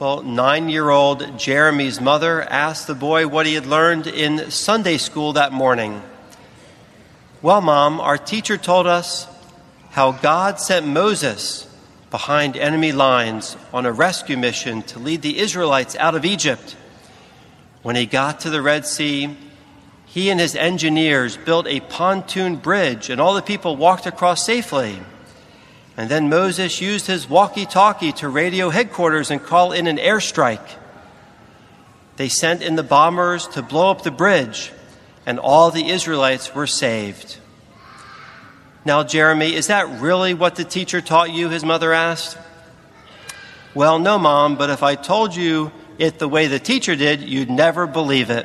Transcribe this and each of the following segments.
Well, 9-year-old Jeremy's mother asked the boy what he had learned in Sunday school that morning. Well, Mom, our teacher told us how God sent Moses behind enemy lines on a rescue mission to lead the Israelites out of Egypt. When he got to the Red Sea, he and his engineers built a pontoon bridge, and all the people walked across safely. And then Moses used his walkie-talkie to radio headquarters and call in an airstrike. They sent in the bombers to blow up the bridge, and all the Israelites were saved. Now, Jeremy, is that really what the teacher taught you? His mother asked. Well, no, Mom, but if I told you it the way the teacher did, you'd never believe it.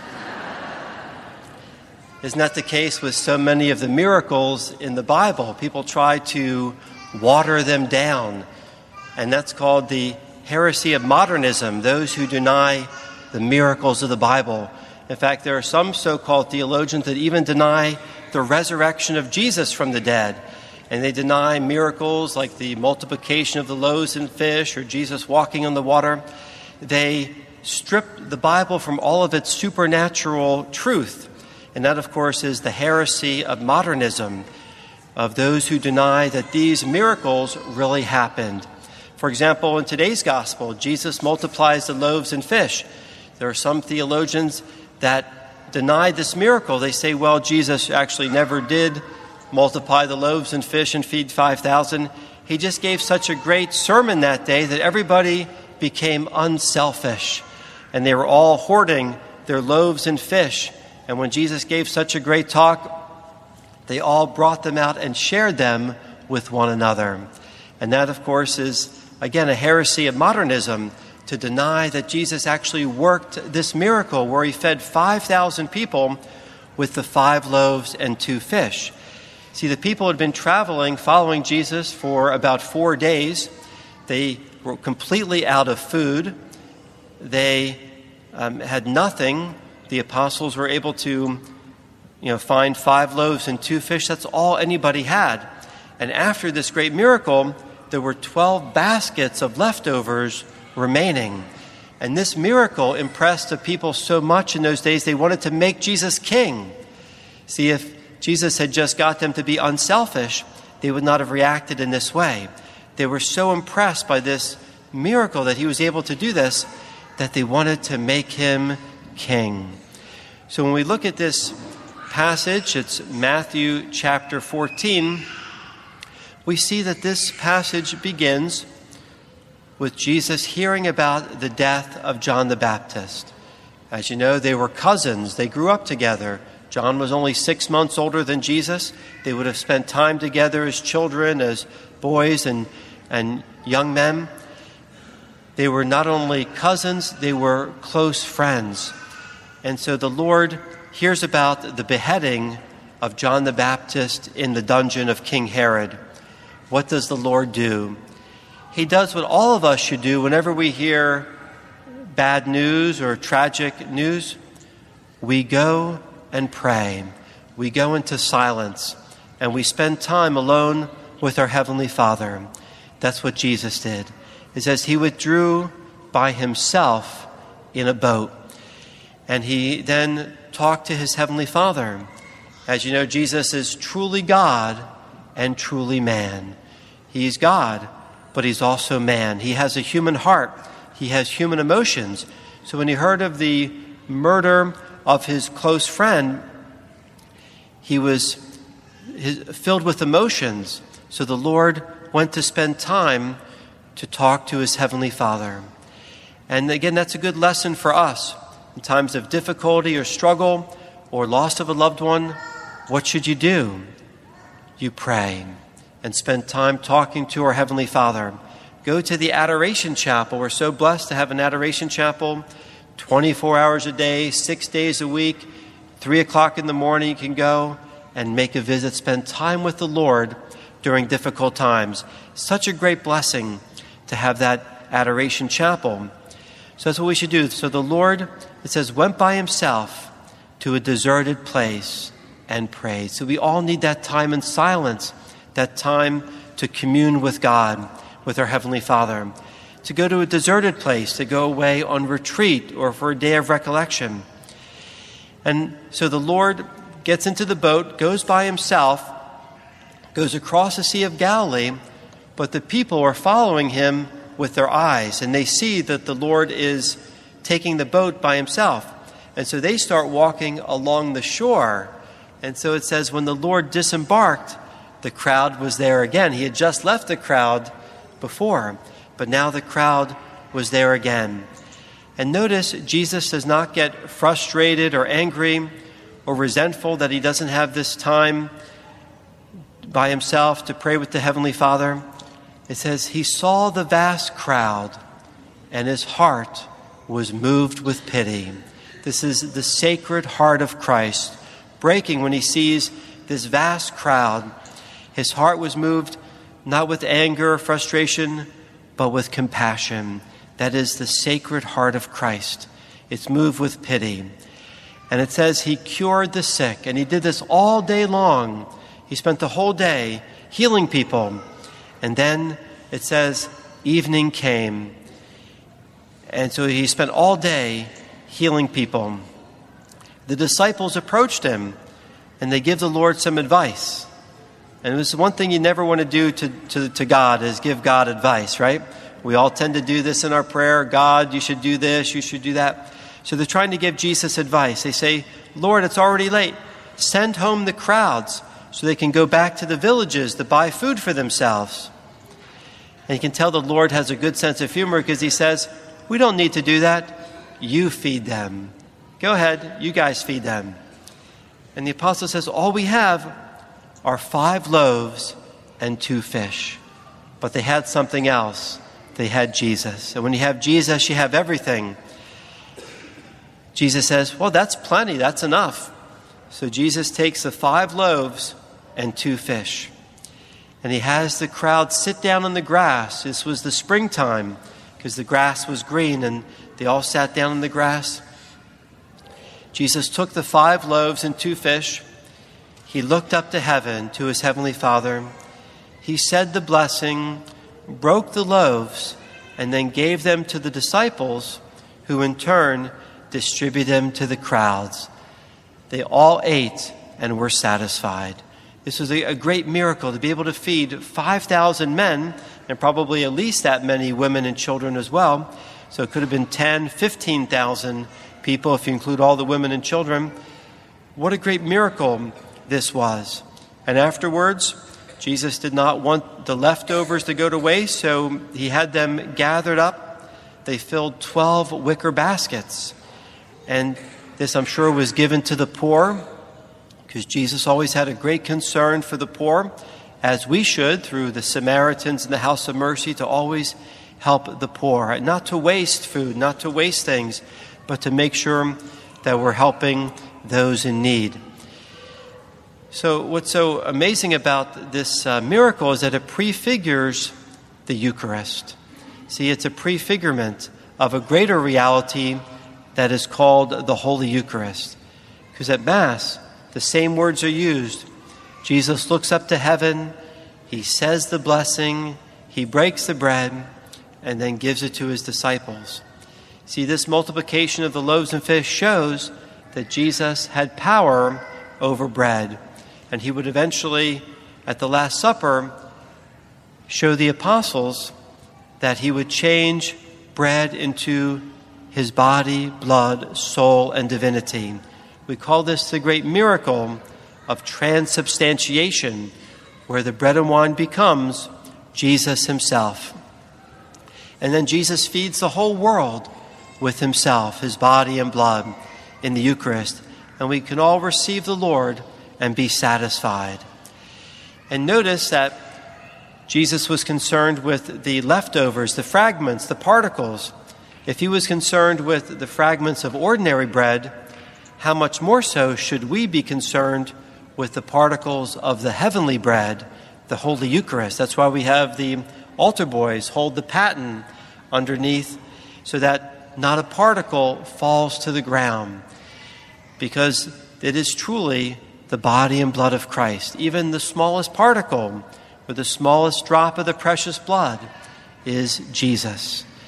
Isn't that the case with so many of the miracles in the Bible? People try to water them down, and that's called the heresy of modernism, those who deny the miracles of the Bible. In fact, there are some so-called theologians that even deny the resurrection of Jesus from the dead, and they deny miracles like the multiplication of the loaves and fish or Jesus walking on the water. They strip the Bible from all of its supernatural truth, and that, of course, is the heresy of modernism, of those who deny that these miracles really happened. For example, in today's gospel, Jesus multiplies the loaves and fish. There are some theologians that deny this miracle. They say, well, Jesus actually never did multiply the loaves and fish and feed 5,000. He just gave such a great sermon that day that everybody became unselfish, and they were all hoarding their loaves and fish. And when Jesus gave such a great talk, they all brought them out and shared them with one another. And that, of course, is, again, a heresy of modernism, to deny that Jesus actually worked this miracle where he fed 5,000 people with the 5 loaves and 2 fish. See, the people had been traveling, following Jesus for about 4 days. They were completely out of food. They had nothing. The apostles were able to find 5 loaves and 2 fish. That's all anybody had. And after this great miracle, there were 12 baskets of leftovers remaining. And this miracle impressed the people so much in those days, they wanted to make Jesus king. See, if Jesus had just got them to be unselfish, they would not have reacted in this way. They were so impressed by this miracle that he was able to do this, that they wanted to make him king. So when we look at this passage, it's Matthew chapter 14, we see that this passage begins with Jesus hearing about the death of John the Baptist. As you know, they were cousins. They grew up together. John was only 6 months older than Jesus. They would have spent time together as children, as boys and young men. They were not only cousins, they were close friends. And so the Lord hears about the beheading of John the Baptist in the dungeon of King Herod. What does the Lord do? He does what all of us should do whenever we hear bad news or tragic news. We go and pray. We go into silence, and we spend time alone with our Heavenly Father. That's what Jesus did. It says he withdrew by himself in a boat, and he then talked to his Heavenly Father. As you know, Jesus is truly God and truly man. He's God, but he's also man. He has a human heart. He has human emotions. So when he heard of the murder of his close friend, he was filled with emotions. So the Lord went to spend time to talk to his Heavenly Father. And again, that's a good lesson for us. In times of difficulty or struggle or loss of a loved one, what should you do? You pray and spend time talking to our Heavenly Father. Go to the Adoration Chapel. We're so blessed to have an Adoration Chapel 24 hours a day, 6 days a week. 3 o'clock in the morning, you can go and make a visit. Spend time with the Lord during difficult times. Such a great blessing to have that Adoration Chapel. So that's what we should do. So the Lord, it says, went by himself to a deserted place and prayed. So we all need that time in silence, that time to commune with God, with our Heavenly Father. to go to a deserted place, to go away on retreat or for a day of recollection. And so the Lord gets into the boat, goes by himself, goes across the Sea of Galilee, but the people are following him with their eyes, and they see that the Lord is taking the boat by himself. And so they start walking along the shore. And so it says when the Lord disembarked, the crowd was there again. He had just left the crowd before, but now the crowd was there again. And notice Jesus does not get frustrated or angry or resentful that he doesn't have this time by himself to pray with the Heavenly Father. It says he saw the vast crowd and his heart was moved with pity. This is the sacred heart of Christ breaking when he sees this vast crowd. His heart was moved not with anger or frustration, but with compassion. That is the sacred heart of Christ. It's moved with pity. And it says he cured the sick, and he did this all day long. He spent the whole day healing people. And then it says evening came. And so he spent all day healing people. The disciples approached him, and they give the Lord some advice. And it was one thing you never want to do to God is give God advice, right? We all tend to do this in our prayer. God, you should do this, you should do that. So they're trying to give Jesus advice. They say, Lord, it's already late. Send home the crowds so they can go back to the villages to buy food for themselves. And you can tell the Lord has a good sense of humor because he says, we don't need to do that. You feed them. Go ahead, you guys feed them. And the apostle says, all we have are 5 loaves and 2 fish. But they had something else. They had Jesus. And when you have Jesus, you have everything. Jesus says, well, that's plenty. That's enough. So Jesus takes the 5 loaves and 2 fish. And he has the crowd sit down on the grass. This was the springtime because the grass was green and they all sat down on the grass. Jesus took the 5 loaves and 2 fish. He looked up to heaven, to his heavenly Father. He said the blessing, broke the loaves, and then gave them to the disciples, who in turn distributed them to the crowds. They all ate and were satisfied. This was a great miracle to be able to feed 5,000 men and probably at least that many women and children as well. So it could have been 10, 15,000 people if you include all the women and children. What a great miracle this was. And afterwards, Jesus did not want the leftovers to go to waste, so he had them gathered up. They filled 12 wicker baskets. And this, I'm sure, was given to the poor, because Jesus always had a great concern for the poor, as we should, through the Samaritans and the House of Mercy, to always help the poor. Not to waste food, not to waste things, but to make sure that we're helping those in need. So what's so amazing about this miracle is that it prefigures the Eucharist. See, it's a prefigurement of a greater reality that is called the Holy Eucharist. Because at Mass, the same words are used. Jesus looks up to heaven, he says the blessing, he breaks the bread, and then gives it to his disciples. See, this multiplication of the loaves and fish shows that Jesus had power over bread. And he would eventually, at the Last Supper, show the apostles that he would change bread into his body, blood, soul, and divinity. We call this the great miracle of transubstantiation, where the bread and wine becomes Jesus himself. And then Jesus feeds the whole world with himself, his body and blood, in the Eucharist. And we can all receive the Lord and be satisfied. And notice that Jesus was concerned with the leftovers, the fragments, the particles. If he was concerned with the fragments of ordinary bread, how much more so should we be concerned with the particles of the heavenly bread, the Holy Eucharist? That's why we have the altar boys hold the paten underneath so that not a particle falls to the ground, because it is truly the body and blood of Christ. Even the smallest particle or the smallest drop of the precious blood is Jesus.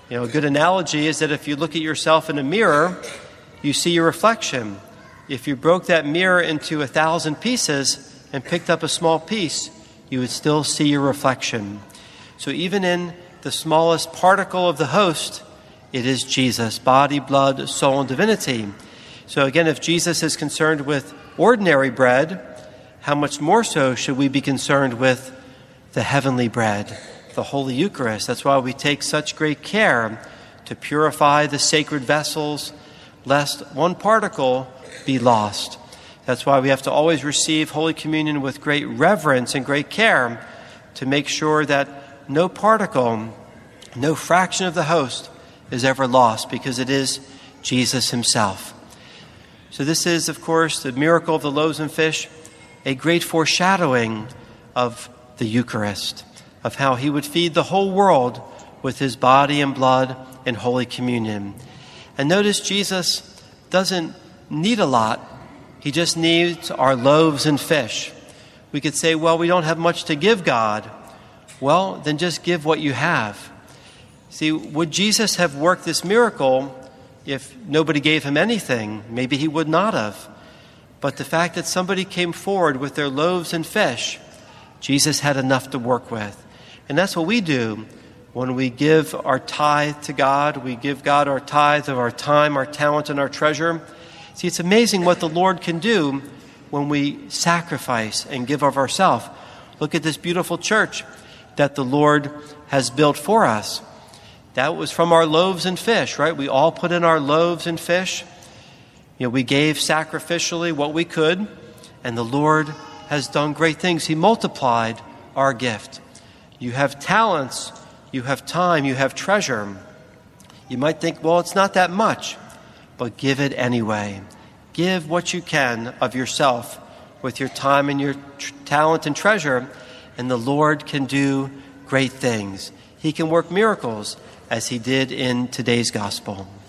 A good analogy is that if you look at yourself in a mirror, you see your reflection. If you broke that mirror into 1,000 pieces and picked up a small piece, you would still see your reflection. So even in the smallest particle of the host, it is Jesus, body, blood, soul, and divinity. So again, if Jesus is concerned with ordinary bread, how much more so should we be concerned with the heavenly bread, the Holy Eucharist? That's why we take such great care to purify the sacred vessels, lest one particle be lost. That's why we have to always receive Holy Communion with great reverence and great care to make sure that no particle, no fraction of the host is ever lost, because it is Jesus himself. So this is, of course, the miracle of the loaves and fish, a great foreshadowing of the Eucharist, of how he would feed the whole world with his body and blood in Holy Communion. And notice Jesus doesn't need a lot. He just needs our loaves and fish. We could say, well, we don't have much to give God. Well, then just give what you have. See, would Jesus have worked this miracle if nobody gave him anything? Maybe he would not have. But the fact that somebody came forward with their loaves and fish, Jesus had enough to work with. And that's what we do when we give our tithe to God. We give God our tithe of our time, our talent, and our treasure. See, it's amazing what the Lord can do when we sacrifice and give of ourselves. Look at this beautiful church that the Lord has built for us. That was from our loaves and fish, right? We all put in our loaves and fish. We gave sacrificially what we could, and the Lord has done great things. He multiplied our gift. You have talents, you have time, you have treasure. You might think, well, it's not that much, but give it anyway. Give what you can of yourself with your time and your talent and treasure, and the Lord can do great things. He can work miracles, as he did in today's gospel.